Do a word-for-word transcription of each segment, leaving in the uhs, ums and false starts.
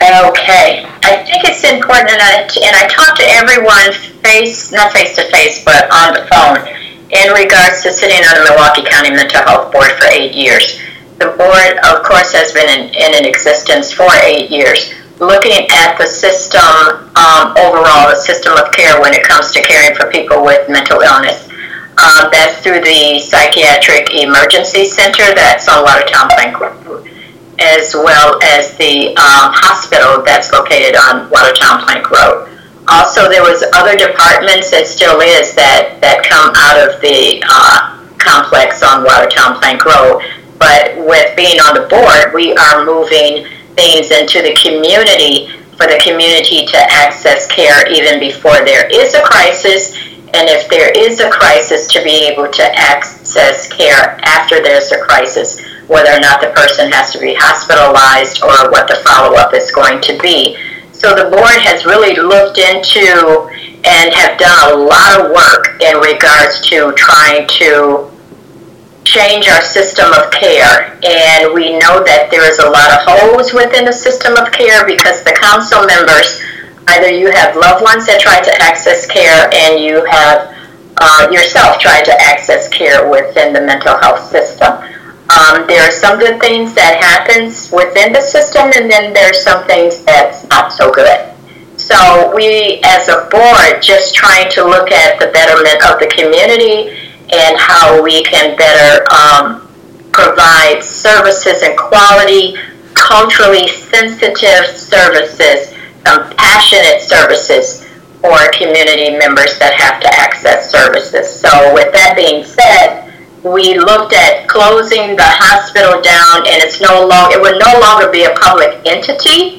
Okay, I think it's important, and I, and I talk to everyone face, not face to face, but on the phone, in regards to sitting on the Milwaukee County Mental Health Board for eight years. The board, of course, has been in, in an existence for eight years, looking at the system um, overall, the system of care when it comes to caring for people with mental illness. Uh, that's through the Psychiatric Emergency Center that's on Watertown Plank Road, as well as the um, hospital that's located on Watertown Plank Road. Also, there was other departments, it still is, that, that come out of the uh, complex on Watertown Plank Road. But with being on the board, we are moving things into the community for the community to access care even before there is a crisis, and if there is a crisis, to be able to access care after there's a crisis, whether or not the person has to be hospitalized or what the follow-up is going to be. So the board has really looked into and have done a lot of work in regards to trying to change our system of care. And we know that there is a lot of holes within the system of care because the council members, either you have loved ones that try to access care and you have uh, yourself tried to access care within the mental health system. Um, there are some good things that happens within the system, and then there's some things that's not so good. So we, as a board, just trying to look at the betterment of the community and how we can better um, provide services and quality, culturally sensitive services, compassionate services for community members that have to access services. So with that being said, we looked at closing the hospital down, and it's no longer, it would no longer be a public entity.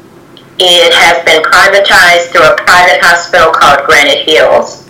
It has been privatized through a private hospital called Granite Hills.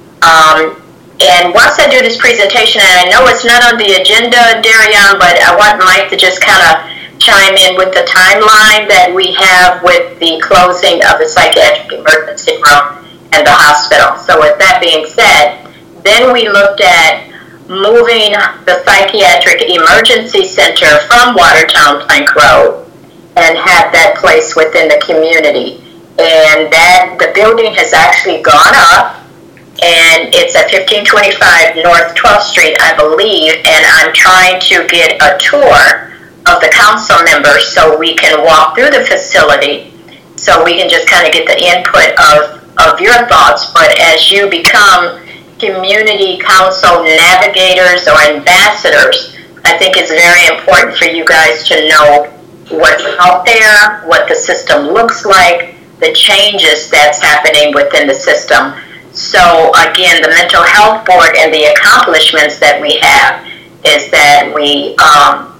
Um, and once I do this presentation, and I know it's not on the agenda, Darian, but I want Mike to just kind of chime in with the timeline that we have with the closing of the psychiatric emergency room and the hospital. So with that being said, then we looked at moving the Psychiatric Emergency Center from Watertown Plank Road and have that place within the community. And that the building has actually gone up, and it's at fifteen twenty-five North twelfth Street, I believe, and I'm trying to get a tour of the council members so we can walk through the facility, so we can just kind of get the input of, of your thoughts. But as you become community council navigators or ambassadors, I think it's very important for you guys to know what's out there, what the system looks like, the changes that's happening within the system. So again, the mental health board and the accomplishments that we have is that we, um,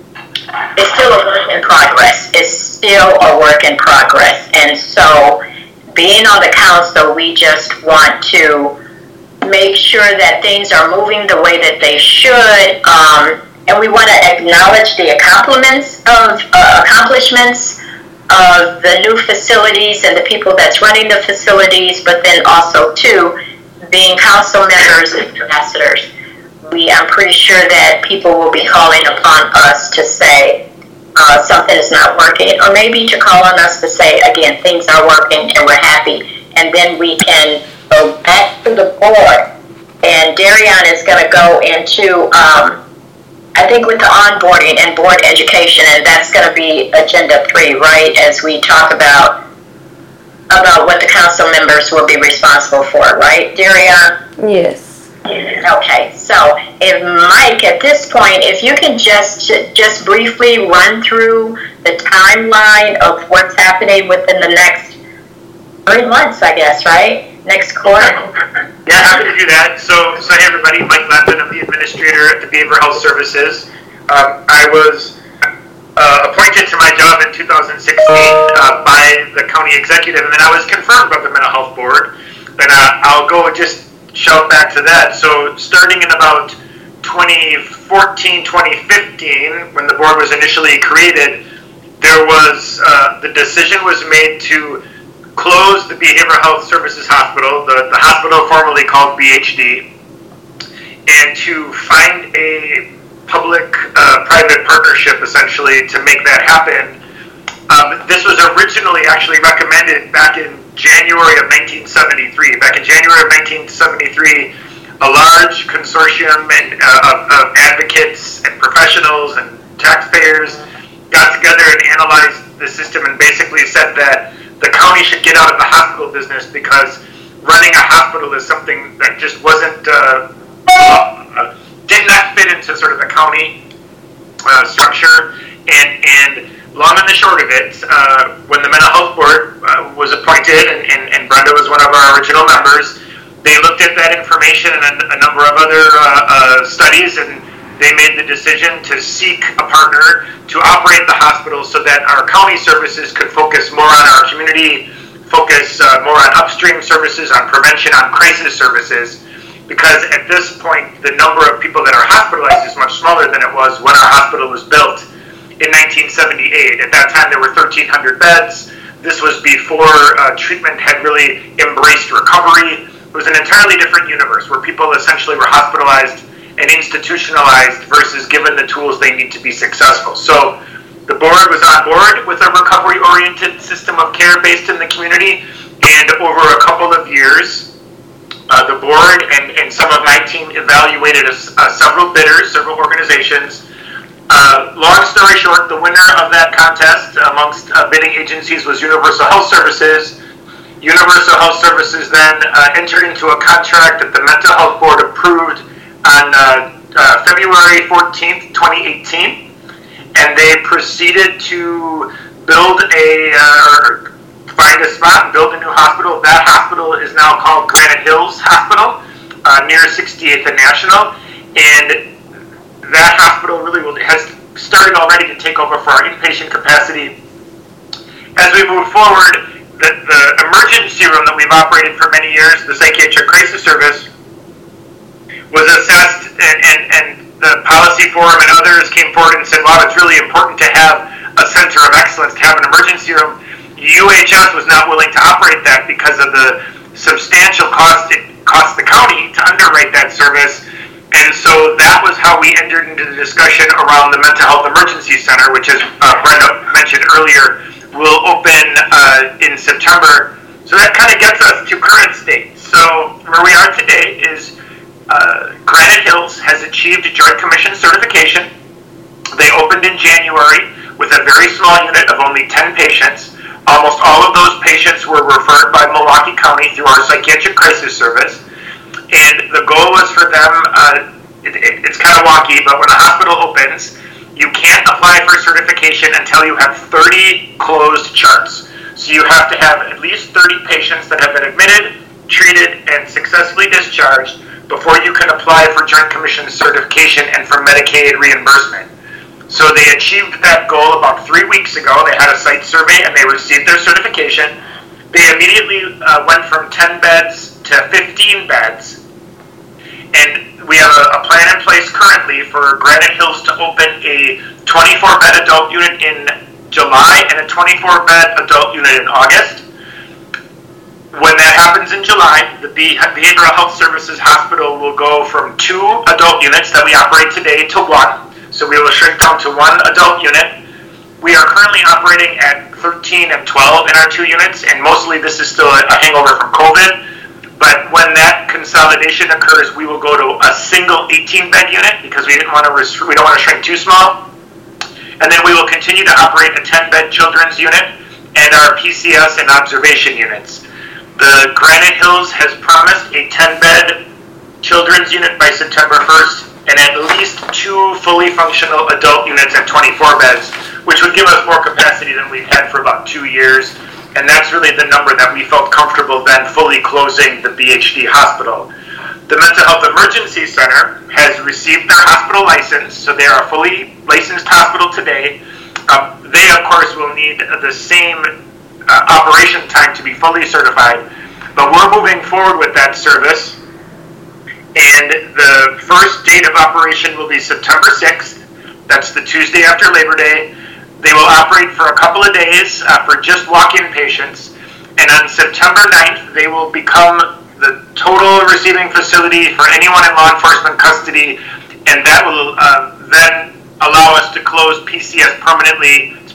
it's still a work in progress. It's still a work in progress. And so being on the council, we just want to make sure that things are moving the way that they should, um, and we want to acknowledge the accomplishments of uh, accomplishments of the new facilities and the people that's running the facilities, but then also too, being council members and ambassadors. We, I'm pretty sure that people will be calling upon us to say uh, something is not working, or maybe to call on us to say, again, things are working and we're happy, and then we can go back to the board, and Darian is going to go into, um, I think, with the onboarding and board education, and that's going to be agenda three, right, as we talk about about what the council members will be responsible for, right, Darian? Yes. Okay, so if Mike, at this point, if you can just just briefly run through the timeline of what's happening within the next three months, I guess, right? Next quarter. Yeah, happy to do that. So, so hey everybody, Mike Lepin, I'm the administrator at the Behavioral Health Services. Um, I was uh, appointed to my job in two thousand sixteen uh, by the county executive, and then I was confirmed by the Mental Health Board. And uh, I'll go just shout back to that. So, starting in about twenty fourteen, twenty fifteen, when the board was initially created, there was uh, the decision was made to close the Behavioral Health Services Hospital, the, the hospital formerly called B H D, and to find a public-private uh, partnership, essentially, to make that happen. Um, this was originally actually recommended back in January of nineteen seventy-three. Back in January of nineteen seventy-three, a large consortium and, uh, of, of advocates and professionals and taxpayers got together and analyzed the system and basically said that the county should get out of the hospital business because running a hospital is something that just wasn't, uh, uh, did not fit into sort of the county uh, structure. And, and long and the short of it, uh, when the Mental Health Board uh, was appointed, and, and, and Brenda was one of our original members, they looked at that information and a, a number of other uh, uh, studies, and they made the decision to seek a partner to operate the hospital so that our county services could focus more on our community, focus uh, more on upstream services, on prevention, on crisis services, because at this point, the number of people that are hospitalized is much smaller than it was when our hospital was built in nineteen seventy-eight. At that time, there were thirteen hundred beds. This was before uh, treatment had really embraced recovery. It was an entirely different universe where people essentially were hospitalized and institutionalized versus given the tools they need to be successful. So the board was on board with a recovery-oriented system of care based in the community, and over a couple of years, uh, the board and, and some of my team evaluated a, uh, several bidders, several organizations. Uh, long story short, the winner of that contest amongst uh, bidding agencies was Universal Health Services. Universal Health Services then uh, entered into a contract that the Mental Health Board approved on uh, uh, February fourteenth, twenty eighteen, and they proceeded to build a, uh, find a spot, build a new hospital. That hospital is now called Granite Hills Hospital, uh, near sixty-eighth and National, and that hospital really will, has started already to take over for our inpatient capacity. As we move forward, the, the emergency room that we've operated for many years, the Psychiatric Crisis Service, was assessed, and, and, and the Policy Forum and others came forward and said, wow, it's really important to have a center of excellence, to have an emergency room. U H S was not willing to operate that because of the substantial cost it cost the county to underwrite that service. And so that was how we entered into the discussion around the Mental Health Emergency Center, which, as uh, Brenda mentioned earlier, will open uh, in September. So that kind of gets us to current state. So where we are today is uh, Granite Hills has achieved Joint Commission certification. They opened in January with a very small unit of only ten patients. Almost all of those patients were referred by Milwaukee County through our Psychiatric Crisis Service. And the goal was for them, uh, it, it, it's kind of wonky, but when the hospital opens, you can't apply for certification until you have thirty closed charts. So you have to have at least thirty patients that have been admitted, treated, and successfully discharged before you can apply for Joint Commission certification and for Medicaid reimbursement. So they achieved that goal about three weeks ago. They had a site survey and they received their certification. They immediately uh, went from ten beds to fifteen beds, and we have a, a plan in place currently for Granite Hills to open a twenty-four bed adult unit in July and a twenty-four bed adult unit in August. When that happens in July, the Behavioral Health Services Hospital will go from two adult units that we operate today to one. So we will shrink down to one adult unit. We are currently operating at thirteen and twelve in our two units, and mostly this is still a hangover from COVID. But when that consolidation occurs, we will go to a single eighteen bed unit because we didn't want to rest- we don't want to shrink too small. And then we will continue to operate a ten bed children's unit and our P C S and observation units. The Granite Hills has promised a ten bed children's unit by September first, and at least two fully functional adult units at twenty-four beds, which would give us more capacity than we've had for about two years. And that's really the number that we felt comfortable then fully closing the B H D hospital. The Mental Health Emergency Center has received their hospital license, so they are a fully licensed hospital today. Uh, they, of course, will need the same uh, operation time to be fully certified, but we're moving forward with that service. And the first date of operation will be September sixth. That's the Tuesday after Labor Day. They will operate for a couple of days uh, for just walk-in patients. And on September ninth, they will become the total receiving facility for anyone in law enforcement custody. And that will uh, then allow us to close P C S permanently. It's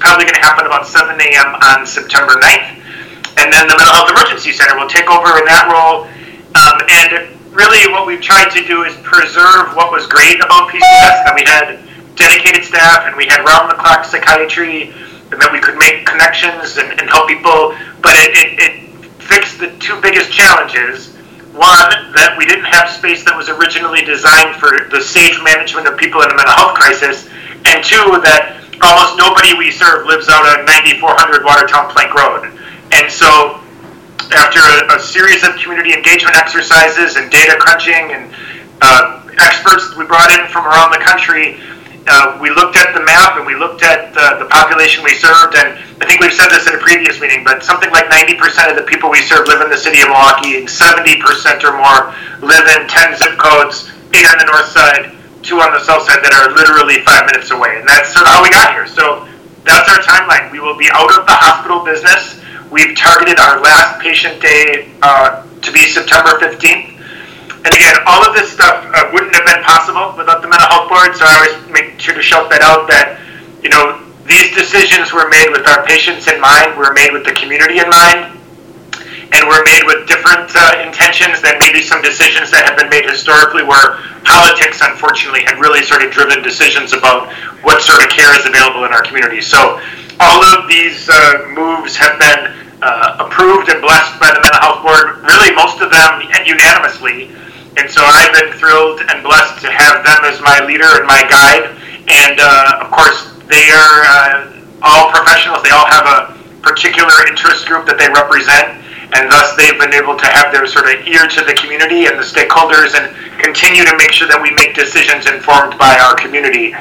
probably going to happen about seven a.m. on September ninth. And then the Mental Health Emergency Center will take over in that role. Um, and really what we've tried to do is preserve what was great about P C S, that we had dedicated staff and we had round-the-clock psychiatry, and that we could make connections and, and help people. But it, it, it fixed the two biggest challenges. One, that we didn't have space that was originally designed for the safe management of people in a mental health crisis. And two, that almost nobody we serve lives out on ninety-four hundred Watertown Plank Road. And so after a, a series of community engagement exercises and data crunching and uh, experts we brought in from around the country, uh, we looked at the map and we looked at uh, the population we served. And I think we've said this in a previous meeting, but something like ninety percent of the people we serve live in the city of Milwaukee, and seventy percent or more live in ten zip codes, eight on the north side, two on the south side, that are literally five minutes away. And that's sort of how we got here. So that's our timeline. We will be out of the hospital business. We've targeted our last patient day uh, to be September fifteenth. And again, all of this stuff uh, wouldn't have been possible without the Mental Health Board, so I always make sure to shout that out, that, you know, these decisions were made with our patients in mind, were made with the community in mind, and were made with different uh, intentions than maybe some decisions that have been made historically, where politics, unfortunately, had really sort of driven decisions about what sort of care is available in our community. So all of these uh, moves have been uh, approved and blessed by the Mental Health Board, really most of them unanimously. And so I've been thrilled and blessed to have them as my leader and my guide. And uh, of course, they are uh, all professionals. They all have a particular interest group that they represent, and thus they've been able to have their sort of ear to the community and the stakeholders and continue to make sure that we make decisions informed by our community.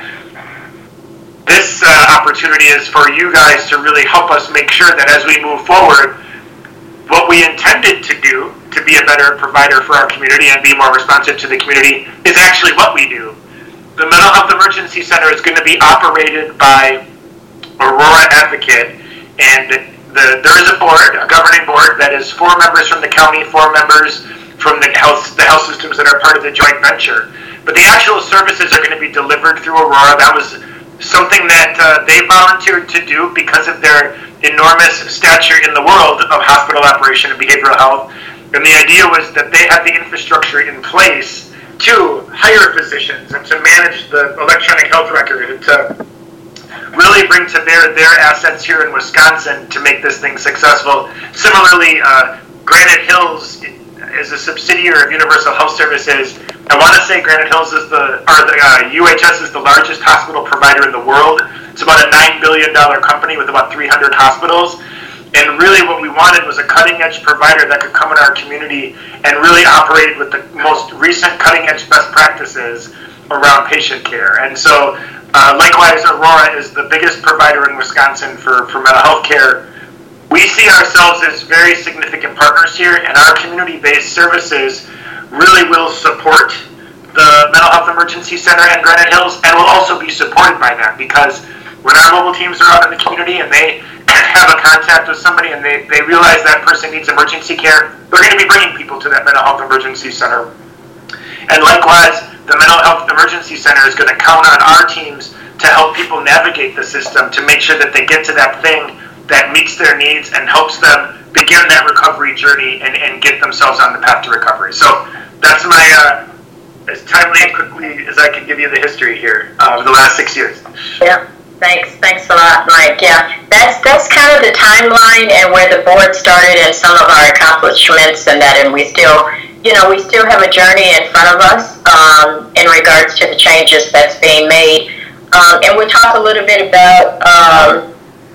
This uh, opportunity is for you guys to really help us make sure that as we move forward, what we intended to do to be a better provider for our community and be more responsive to the community is actually what we do. The Mental Health Emergency Center is going to be operated by Aurora Advocate, and the, there is a board, a governing board, that is four members from the county, four members from the health, the health systems that are part of the joint venture. But the actual services are going to be delivered through Aurora. That was something that uh, they volunteered to do because of their enormous stature in the world of hospital operation and behavioral health. And the idea was that they had the infrastructure in place to hire physicians and to manage the electronic health record and to really bring to bear their assets here in Wisconsin to make this thing successful. Similarly, uh, Granite Hills is a subsidiary of Universal Health Services. I want to say Granite Hills is the, or the uh, U H S is the largest hospital provider in the world. It's about a nine billion dollars company with about three hundred hospitals. And really what we wanted was a cutting-edge provider that could come in our community and really operate with the most recent cutting-edge best practices around patient care. And so, uh, likewise, Aurora is the biggest provider in Wisconsin for, for mental health care. We see ourselves as very significant partners here, and our community-based services really will support the Mental Health Emergency Center and Granite Hills, and will also be supported by that, because when our mobile teams are out in the community and they have a contact with somebody and they, they realize that person needs emergency care, they're going to be bringing people to that Mental Health Emergency Center. And likewise, the Mental Health Emergency Center is going to count on our teams to help people navigate the system, to make sure that they get to that thing that meets their needs and helps them begin that recovery journey and, and get themselves on the path to recovery. So that's my, uh, as timely and quickly as I can give you the history here of uh, the last six years. Yeah. Thanks, thanks a lot, Mike. Yeah, that's that's kind of the timeline and where the board started and some of our accomplishments and that, and we still, you know, we still have a journey in front of us um, in regards to the changes that's being made. Um, and we'll talk a little bit about um,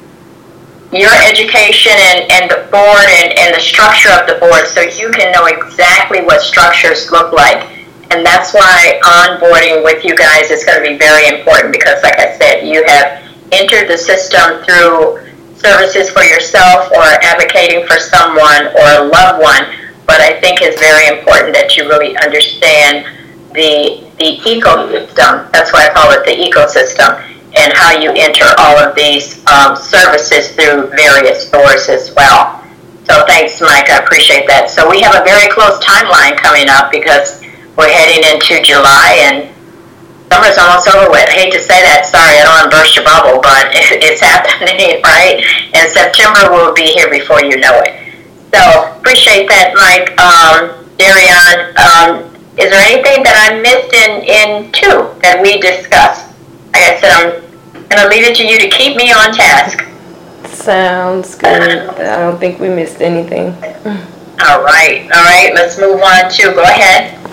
your education and, and the board and, and the structure of the board, so you can know exactly what structures look like. And that's why onboarding with you guys is going to be very important, because, like I said, you have entered the system through services for yourself or advocating for someone or a loved one. But I think it's very important that you really understand the the ecosystem. That's why I call it the ecosystem, and how you enter all of these um, services through various doors as well. So thanks, Mike. I appreciate that. So we have a very close timeline coming up, because we're heading into July, and summer's almost over with. I hate to say that. Sorry, I don't want to burst your bubble, but it's happening, right? And September will be here before you know it. So appreciate that, Mike. Um, Darian, um, is there anything that I missed in, in two that we discussed? Like I said, I'm going to leave it to you to keep me on task. Sounds good. I don't think we missed anything. All right. All right. Let's move on to, go ahead.